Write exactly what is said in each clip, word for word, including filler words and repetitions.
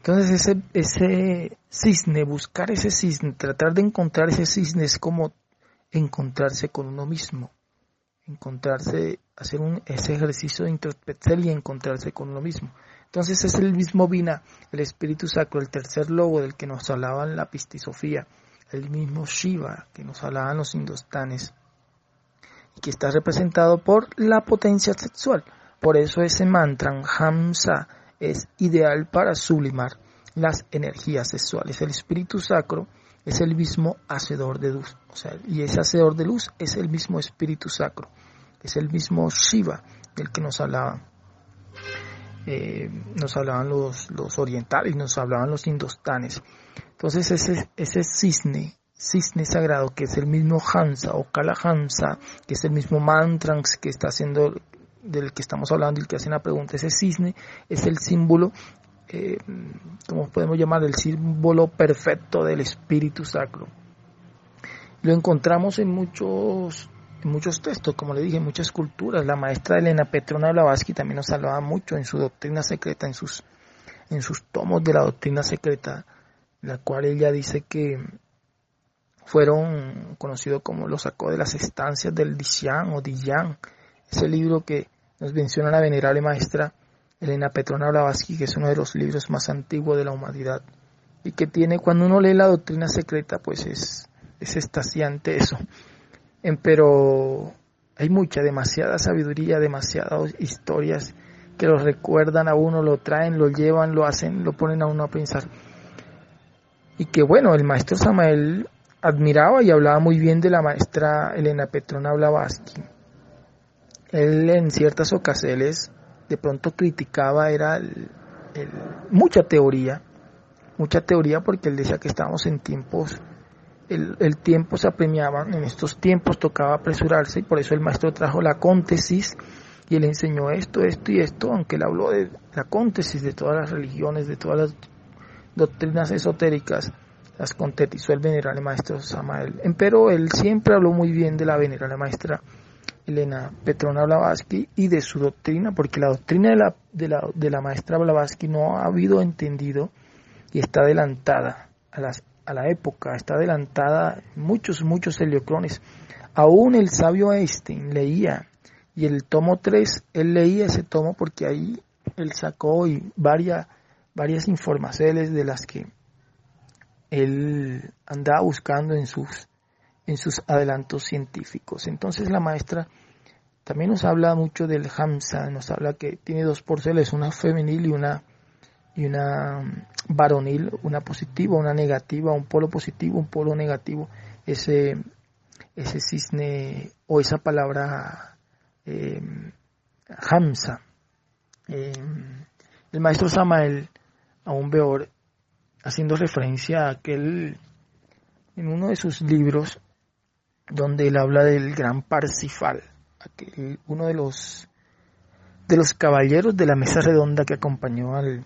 Entonces ese, ese cisne, buscar ese cisne, tratar de encontrar ese cisne es como encontrarse con uno mismo, encontrarse, hacer un, ese ejercicio de introspección y encontrarse con uno mismo. Entonces es el mismo Vina, el espíritu sacro, el tercer lobo del que nos hablaban la Pistisofía, el mismo Shiva que nos hablaban los indostanes, y que está representado por la potencia sexual. Por eso ese mantra, Hamsa, es ideal para sublimar las energías sexuales. El espíritu sacro es el mismo hacedor de luz, o sea, y ese hacedor de luz es el mismo espíritu sacro, es el mismo Shiva del que nos hablaban. Eh, nos hablaban los, los orientales, nos hablaban los indostanes. Entonces ese, ese cisne, cisne sagrado, que es el mismo Hamsa o Kala Hamsa, que es el mismo mantra que está haciendo, del que estamos hablando y que hacen la pregunta, ese cisne es el símbolo, eh, ¿cómo podemos llamar? El símbolo perfecto del espíritu sacro. Lo encontramos en muchos En muchos textos, como le dije, en muchas culturas. La maestra Elena Petrona Blavatsky también nos hablaba mucho en su doctrina secreta, en sus, en sus tomos de la doctrina secreta, la cual ella dice que fueron conocidos como los sacó de las estancias del Disyan o Diyan, ese libro que nos menciona la venerable maestra Elena Petrona Blavatsky, que es uno de los libros más antiguos de la humanidad, y que tiene, cuando uno lee la doctrina secreta, pues es, es extasiante eso. Pero hay mucha, demasiada sabiduría, demasiadas historias que lo recuerdan a uno, lo traen, lo llevan, lo hacen, lo ponen a uno a pensar. Y que bueno, el maestro Samael admiraba y hablaba muy bien de la maestra Elena Petrona Blavatsky. Él en ciertas ocasiones de pronto criticaba, era el, el, mucha teoría, mucha teoría porque él decía que estábamos en tiempos... El, el tiempo se apremiaba, en estos tiempos tocaba apresurarse, y por eso el maestro trajo la cóntesis y él enseñó esto, esto y esto, aunque él habló de la cóntesis de todas las religiones, de todas las doctrinas esotéricas, las contetizó el venerable maestro Samael. Pero él siempre habló muy bien de la venerable maestra Elena Petrona Blavatsky y de su doctrina, porque la doctrina de la, de la, de la maestra Blavatsky no ha habido entendido y está adelantada a las a la época, está adelantada muchos, muchos heliocrones. Aún el sabio Einstein leía, y el tomo tres, él leía ese tomo porque ahí él sacó y varias, varias informaciones de las que él andaba buscando en sus, en sus adelantos científicos. Entonces la maestra también nos habla mucho del Hamsa, nos habla que tiene dos porceles, una femenil y una y una varonil, una positiva, una negativa, un polo positivo, un polo negativo. Ese, ese cisne o esa palabra eh, Hamsa. Eh, el maestro Samael, aún peor, haciendo referencia a aquel, en uno de sus libros, donde él habla del gran Parsifal, aquel, uno de los, de los caballeros de la mesa redonda que acompañó al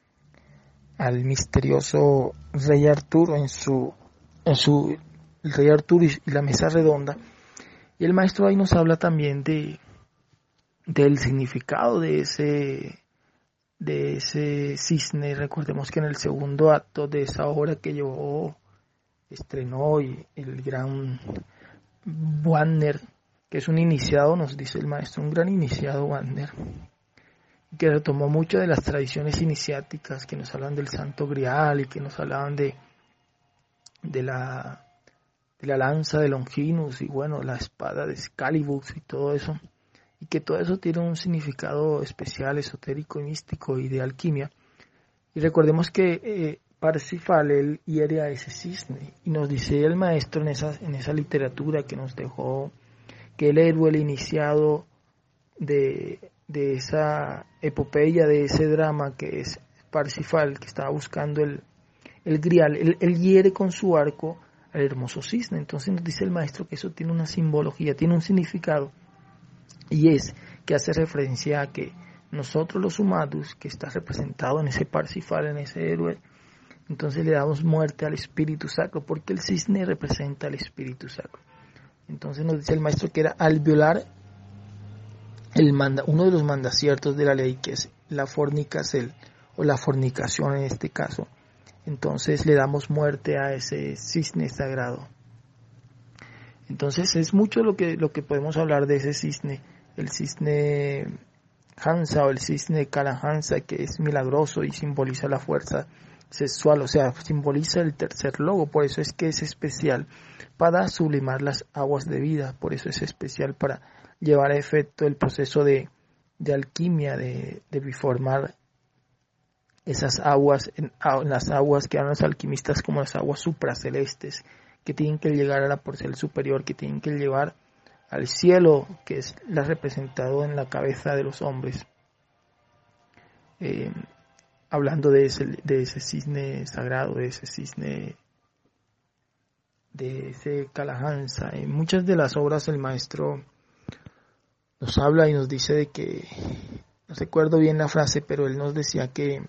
al misterioso rey Arturo en su en su el rey Arturo y la mesa redonda, y el maestro ahí nos habla también de del significado de ese de ese cisne. Recordemos que en el segundo acto de esa obra que llevó estrenó y el gran Wagner, que es un iniciado, nos dice el maestro, un gran iniciado Wagner, que retomó muchas de las tradiciones iniciáticas que nos hablan del Santo Grial y que nos hablaban de, de, la, de la lanza de Longinus y bueno, la espada de Excalibur y todo eso, y que todo eso tiene un significado especial, esotérico y místico y de alquimia. Y recordemos que eh, Parsifal, él hiere a ese cisne, y nos dice el maestro en esa, en esa literatura que nos dejó, que el héroe, el iniciado de... de esa epopeya, de ese drama que es Parsifal, que estaba buscando el, el grial, él, él hiere con su arco al hermoso cisne. Entonces nos dice el maestro que eso tiene una simbología, tiene un significado, y es que hace referencia a que nosotros los humanos, que está representado en ese Parsifal, en ese héroe, entonces le damos muerte al espíritu sacro, porque el cisne representa al espíritu sacro. Entonces nos dice el maestro que era al violar el manda, uno de los mandaciertos de la ley, que es la fornicacel o la fornicación en este caso. Entonces le damos muerte a ese cisne sagrado. Entonces es mucho lo que, lo que podemos hablar de ese cisne, el cisne Hansa o el cisne Kala Hansa, que es milagroso y simboliza la fuerza sexual, o sea, simboliza el tercer logo, por eso es que es especial para sublimar las aguas de vida, por eso es especial para llevar a efecto el proceso de, de alquimia, de, de biformar esas aguas, en, en las aguas que hablan los alquimistas como las aguas supracelestes, que tienen que llegar a la porcel superior, que tienen que llevar al cielo, que es la representado en la cabeza de los hombres. Eh, hablando de ese, de ese cisne sagrado, de ese cisne, de ese Kala Hansa. En muchas de las obras el maestro nos habla y nos dice de que, no recuerdo bien la frase, pero él nos decía que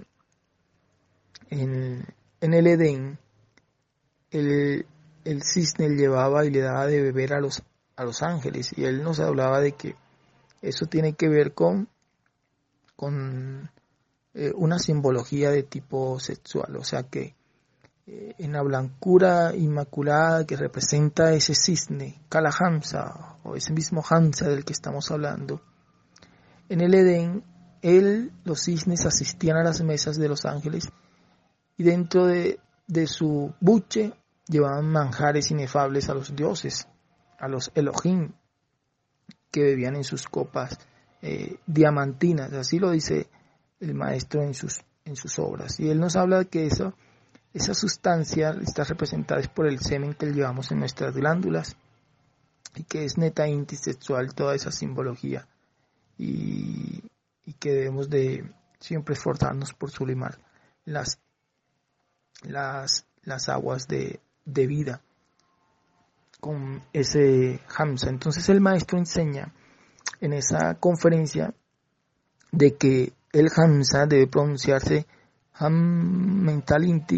en, en el Edén el, el cisne llevaba y le daba de beber a los, a los ángeles, y él nos hablaba de que eso tiene que ver con, con eh, una simbología de tipo sexual, o sea que eh, en la blancura inmaculada que representa ese cisne, Kala Hansa, o ese mismo Hansa del que estamos hablando, en el Edén, él, los cisnes asistían a las mesas de los ángeles y dentro de, de su buche llevaban manjares inefables a los dioses, a los Elohim, que bebían en sus copas eh, diamantinas, así lo dice el maestro en sus, en sus obras. Y él nos habla de que eso, esa sustancia está representada por el semen que llevamos en nuestras glándulas y que es neta intisexual toda esa simbología, y, y que debemos de siempre esforzarnos por sublimar las, las, las aguas de, de vida con ese Hamsa. Entonces el maestro enseña en esa conferencia de que el Hamsa debe pronunciarse Ham mentalinti,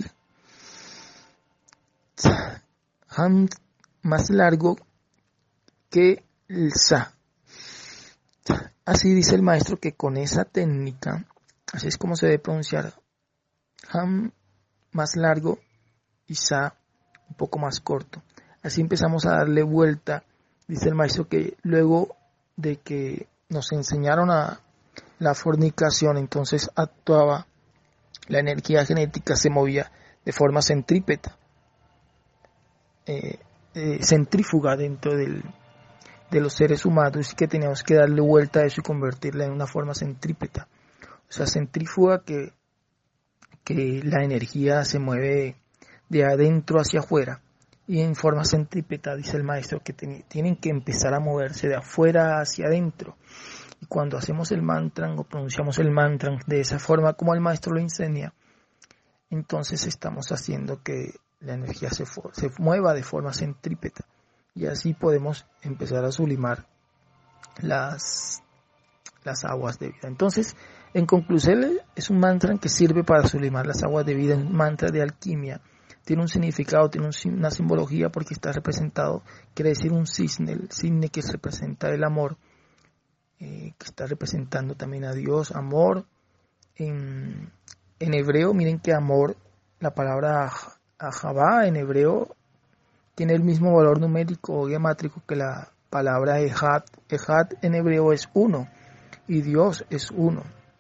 Ham más largo que el Sa. Así dice el maestro que con esa técnica, así es como se debe pronunciar Ham más largo y Sa un poco más corto. Así empezamos a darle vuelta. Dice el maestro que luego de que nos enseñaron a la fornicación, entonces actuaba, la energía genética se movía de forma centrípeta, eh, eh, centrífuga dentro del, de los seres humanos, y que teníamos que darle vuelta a eso y convertirla en una forma centrípeta. O sea, centrífuga que, que la energía se mueve de adentro hacia afuera, y en forma centrípeta, dice el maestro, que ten, tienen que empezar a moverse de afuera hacia adentro. Y cuando hacemos el mantra o pronunciamos el mantra de esa forma como el maestro lo enseña, entonces estamos haciendo que la energía se, se mueva de forma centrípeta, y así podemos empezar a sublimar las, las aguas de vida. Entonces, en conclusión, es un mantra que sirve para sublimar las aguas de vida, un mantra de alquimia. Tiene un significado, tiene un, una simbología, porque está representado, quiere decir un cisne, el cisne que representa el amor, eh, que está representando también a Dios, amor. En, en hebreo, miren que amor, la palabra ahavá en hebreo tiene el mismo valor numérico o gemátrico que la palabra ejad. Ejad en hebreo es uno, y Dios es uno,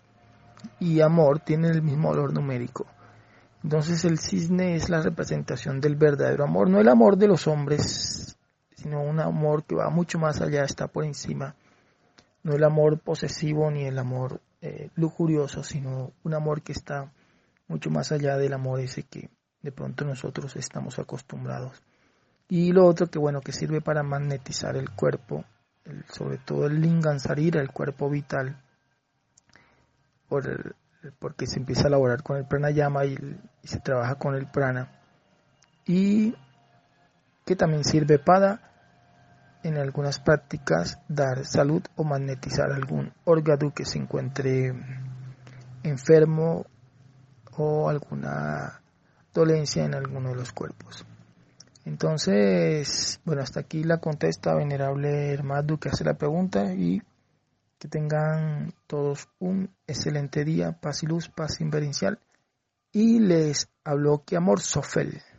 y amor tiene el mismo valor numérico. Entonces el cisne es la representación del verdadero amor, no el amor de los hombres, sino un amor que va mucho más allá, está por encima. No el amor posesivo ni el amor eh, lujurioso, sino un amor que está mucho más allá del amor ese que de pronto nosotros estamos acostumbrados. Y lo otro que bueno, que sirve para magnetizar el cuerpo, el, sobre todo el lingam sarira, el cuerpo vital, por el, porque se empieza a elaborar con el pranayama y, y se trabaja con el prana, y que también sirve para, en algunas prácticas, dar salud o magnetizar algún órgano que se encuentre enfermo o alguna dolencia en alguno de los cuerpos. Entonces, bueno, hasta aquí la contesta venerable hermano que hace la pregunta, y Que tengan todos un excelente día, paz y luz, paz inverencial. Y les habló que amor Sofel.